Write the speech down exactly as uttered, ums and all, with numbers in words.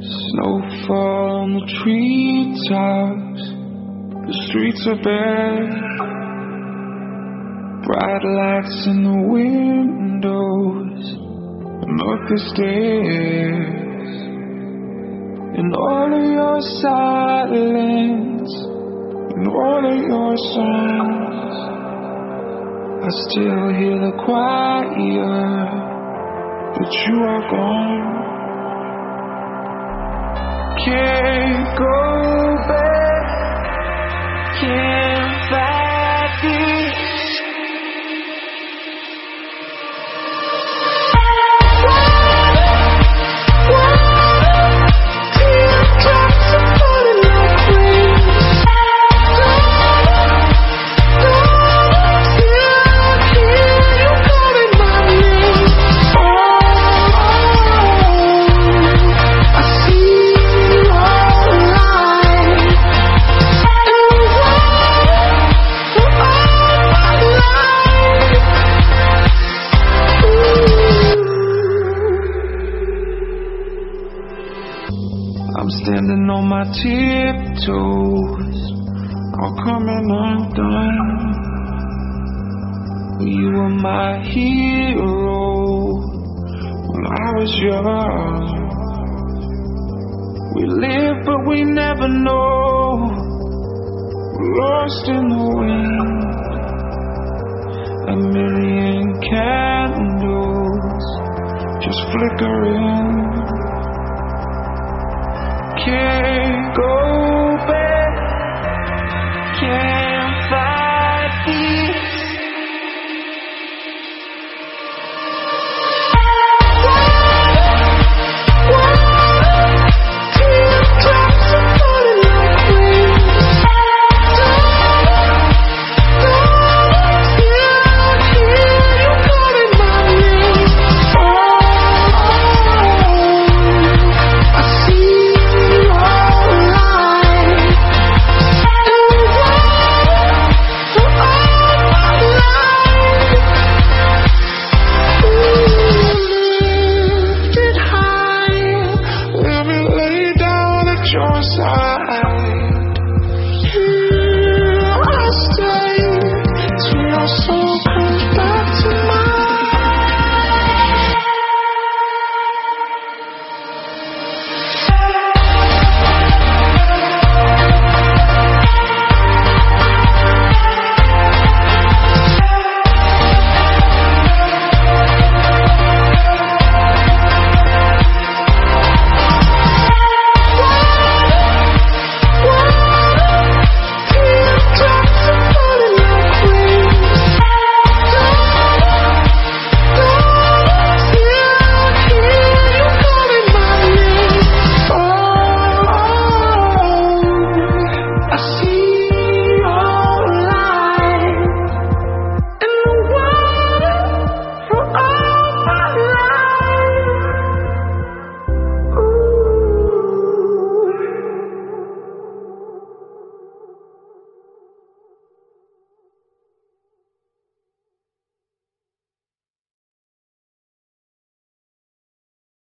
Snowfall on the treetops, the streets are bare. Bright lights in the windows, Memphis stairs. In all of your silence, in all of your songs, I still hear the choir, but you are gone. Can't go back, can't fight this. I'm standing on my tiptoes, all coming undone. You were my hero when I was young. We live but we never know, we're lost in the wind. A million candles just flickering. Can't go back, can't fight this. Teardrops are falling like rain. Still hear you calling my name. Oh, I see. Your side.